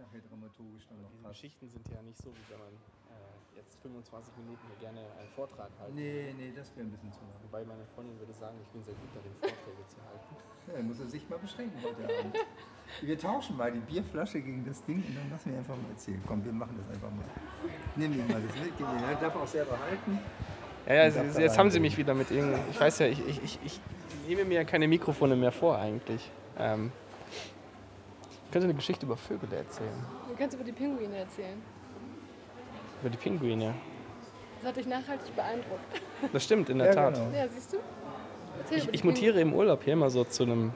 nachher dramaturgisch dann noch Diese passt. Geschichten sind ja nicht so, wie wenn man jetzt 25 Minuten hier gerne einen Vortrag halten. Nee, das wäre ein bisschen zu lang. Wobei meine Freundin würde sagen, ich bin sehr gut darin, Vorträge zu halten. Ja, dann muss er sich mal beschränken heute Abend. Wir tauschen mal die Bierflasche gegen das Ding und dann lassen wir einfach mal erzählen. Komm, wir machen das einfach mal. Nimm ihm mal das mit, gib ihm. Er darf auch selber halten. Ja, jetzt haben sie mich wieder mit irgendeinem... Ich weiß ja, ich nehme mir ja keine Mikrofone mehr vor eigentlich. Ich könnte eine Geschichte über Vögel erzählen. Du kannst über die Pinguine erzählen. Über die Pinguine. Das hat dich nachhaltig beeindruckt. Das stimmt, in der Tat. Genau. Ja, siehst du? Erzähl über die Ich mutiere im Urlaub hier immer so zu einem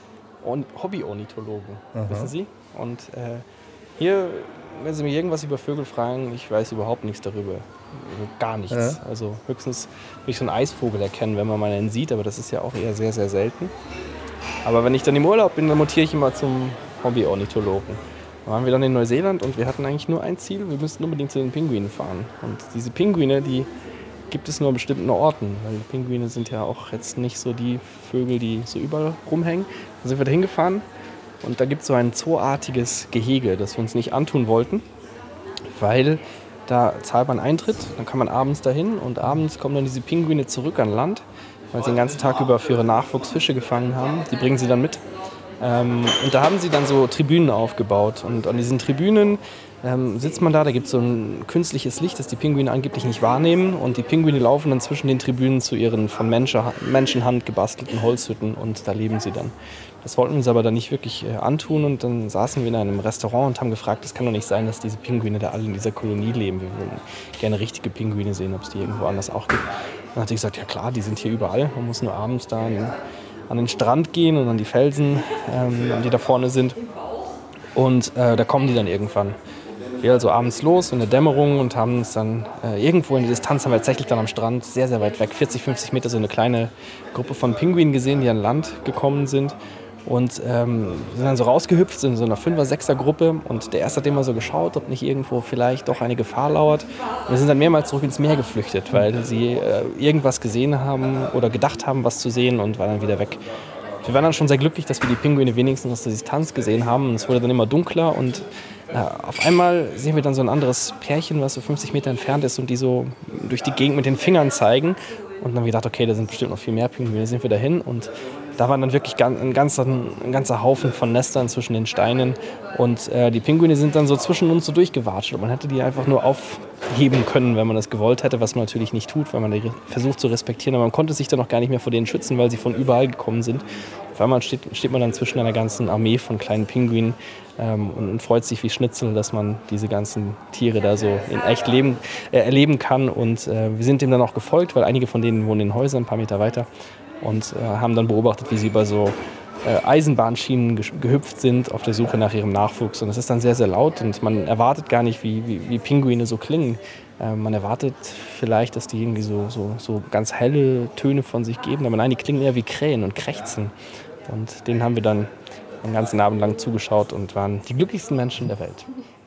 Hobby-Ornithologen, wissen Sie? Und hier, wenn Sie mich irgendwas über Vögel fragen, ich weiß überhaupt nichts darüber. Also gar nichts. Ja. Also höchstens will ich so einen Eisvogel erkennen, wenn man mal einen sieht, aber das ist ja auch eher sehr, sehr selten. Aber wenn ich dann im Urlaub bin, dann mutiere ich immer zum Hobby-Ornithologen. Da waren wir dann in Neuseeland und wir hatten eigentlich nur ein Ziel, wir müssten unbedingt zu den Pinguinen fahren. Und diese Pinguine, die gibt es nur an bestimmten Orten, weil Pinguine sind ja auch jetzt nicht so die Vögel, die so überall rumhängen. Da sind wir da hingefahren und da gibt es so ein zooartiges Gehege, das wir uns nicht antun wollten, weil da zahlt man Eintritt, dann kann man abends dahin und abends kommen dann diese Pinguine zurück an Land, weil sie den ganzen Tag über für ihren Nachwuchs Fische gefangen haben. Die bringen sie dann mit. Und da haben sie dann so Tribünen aufgebaut. Und an diesen Tribünen sitzt man da gibt es so ein künstliches Licht, das die Pinguine angeblich nicht wahrnehmen. Und die Pinguine laufen dann zwischen den Tribünen zu ihren von Menschenhand gebastelten Holzhütten und da leben sie dann. Das wollten wir uns aber dann nicht wirklich antun und dann saßen wir in einem Restaurant und haben gefragt, es kann doch nicht sein, dass diese Pinguine da alle in dieser Kolonie leben. Wir würden gerne richtige Pinguine sehen, ob es die irgendwo anders auch gibt. Dann hat sie gesagt, ja klar, die sind hier überall. Man muss nur abends da an den Strand gehen und an die Felsen, die da vorne sind. Und da kommen die dann irgendwann. Wir also abends los in der Dämmerung und haben uns dann irgendwo in der Distanz, haben wir tatsächlich dann am Strand, sehr, sehr weit weg, 40, 50 Meter, so eine kleine Gruppe von Pinguinen gesehen, die an Land gekommen sind. Und sind dann so rausgehüpft, sind in so einer 5er-, 6er-Gruppe. Und der Erste hat immer so geschaut, ob nicht irgendwo vielleicht doch eine Gefahr lauert. Und wir sind dann mehrmals zurück ins Meer geflüchtet, weil sie irgendwas gesehen haben oder gedacht haben, was zu sehen und waren dann wieder weg. Wir waren dann schon sehr glücklich, dass wir die Pinguine wenigstens aus der Distanz gesehen haben. Und es wurde dann immer dunkler und auf einmal sehen wir dann so ein anderes Pärchen, was so 50 Meter entfernt ist und die so durch die Gegend mit den Fingern zeigen. Und dann haben wir gedacht, okay, da sind bestimmt noch viel mehr Pinguine, sind wir dahin. Und da waren dann wirklich ein ganzer Haufen von Nestern zwischen den Steinen. Und die Pinguine sind dann so zwischen uns so durchgewatscht. Und man hätte die einfach nur aufheben können, wenn man das gewollt hätte, was man natürlich nicht tut, weil man die versucht zu respektieren. Aber man konnte sich dann auch gar nicht mehr vor denen schützen, weil sie von überall gekommen sind. Auf einmal steht man dann zwischen einer ganzen Armee von kleinen Pinguinen und freut sich wie Schnitzel, dass man diese ganzen Tiere da so in echt erleben kann. Und wir sind dem dann auch gefolgt, weil einige von denen wohnen in Häusern ein paar Meter weiter und haben dann beobachtet, wie sie über so Eisenbahnschienen gehüpft sind auf der Suche nach ihrem Nachwuchs. Und es ist dann sehr, sehr laut und man erwartet gar nicht, wie Pinguine so klingen. Man erwartet vielleicht, dass die irgendwie so ganz helle Töne von sich geben, aber nein, die klingen eher wie Krähen und krächzen. Und denen haben wir dann den ganzen Abend lang zugeschaut und waren die glücklichsten Menschen der Welt.